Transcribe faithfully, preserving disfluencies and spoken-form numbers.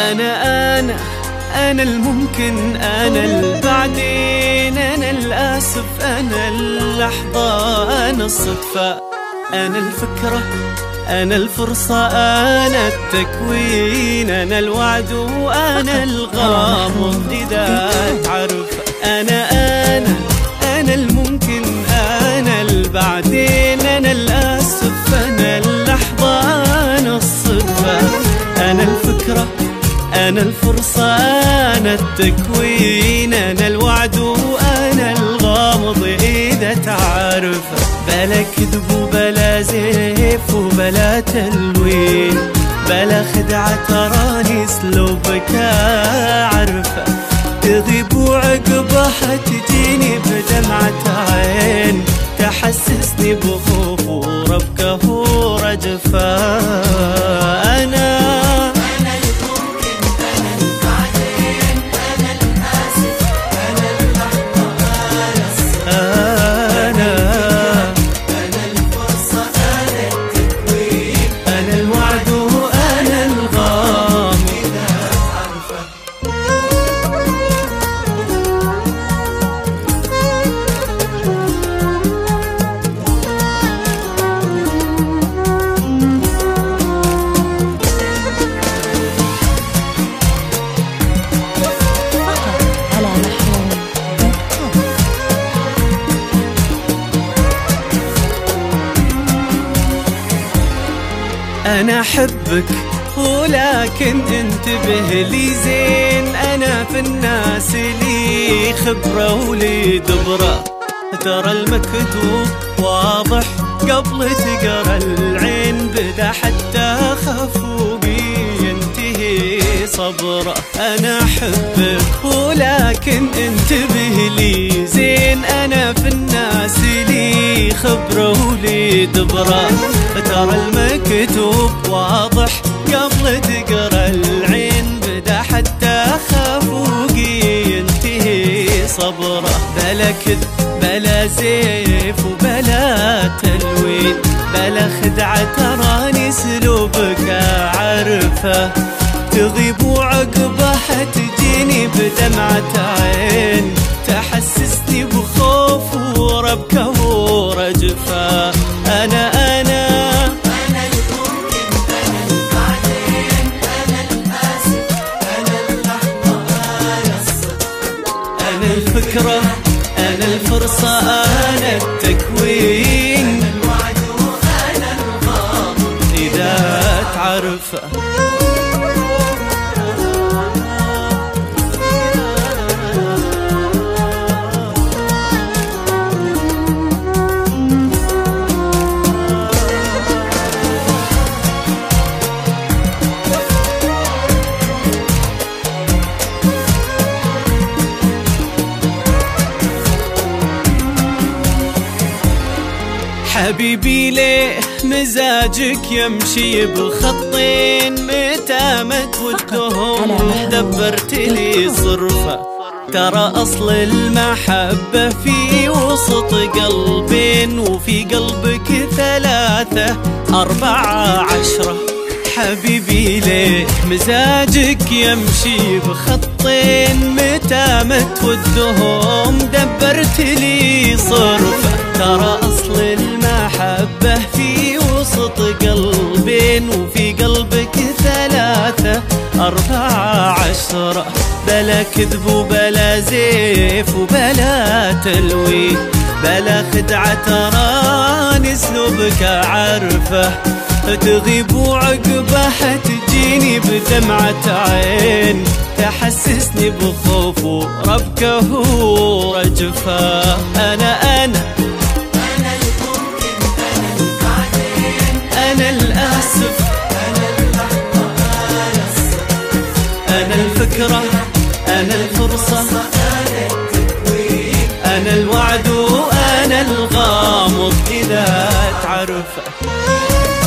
أنا أنا أنا الممكن، أنا البعدين، أنا الآسف، أنا اللحظة، أنا الصدفة، أنا الفكرة، أنا الفرصة، أنا التكوين، أنا الوعد وأنا الغامض إذا تعرف. أنا أنا أنا الممكن، أنا البعدين، أنا الآسف، أنا اللحظة، أنا الصدفة، أنا الفكرة، أنا الفرصة، أنا التكوين، أنا الوعد وأنا الغامض إذا تعرف. بلا كذب وبلا زيف وبلا تلوين، بلا خدعة تراني اسلوبك أعرفه، تغيب وعقبها تجيني بدمعة عين، تحسسني بخوف وربكه ورجفه. أنا أنا أحبك ولكن انتبه لي زين، أنا في الناس لي خبرة ولي دبرة، ترى المكتوب واضح قبل تقرا العين، بدا حتى خفوقي ينتهي صبره. أنا أحبك ولكن انتبه لي زين، أنا في الناس لي خبرة ولي دبرة، ترى المكتوب واضح قبل تقرا العين، بدا حتى خفوقي ينتهي صبره. بلا كذب بلا زيف وبلا تلوين، بلا خدعة تراني اسلوبك أعرفه، تغيب وعقبها تجيني بدمعة عين، تحسسني بخوف وربكه ورجفه. أنا أنا أنا الممكن، أنا البعدين، أنا الآسف، أنا اللحظة، أنا الصدفة، أنا الفكرة، أنا الفرصة، أنا التكوين، أنا الوعد وأنا الغامض إذا تعرفه. حبيبي ليه مزاجك يمشي بخطين، متى ما تودهم دبرت لي صرفة، ترى أصل المحبة في وسط قلبين، وفي قلبك ثلاثة أربعة عشرة. حبيبي ليه مزاجك يمشي بخطين، متى ما تودهم دبرت لي صرفة، ترى أصل المحبة في وسط قلبين، وفي قلبك ثلاثة أربعة عشرة. بلا كذب وبلا زيف وبلا تلوين، بلا خدعة تراني اسلوبك أعرفه، تغيب وعقبها تجيني بدمعة عين، تحسسني بخوف وربكه ورجفه. أنا أنا أنا الممكن، أنا البعدين، أنا الآسف، أنا اللحظة، أنا الصدفة، أنا الفكرة، أنا الفرصة، أنا التكوين، أنا الوعد وأنا الغامض إذا تعرفه.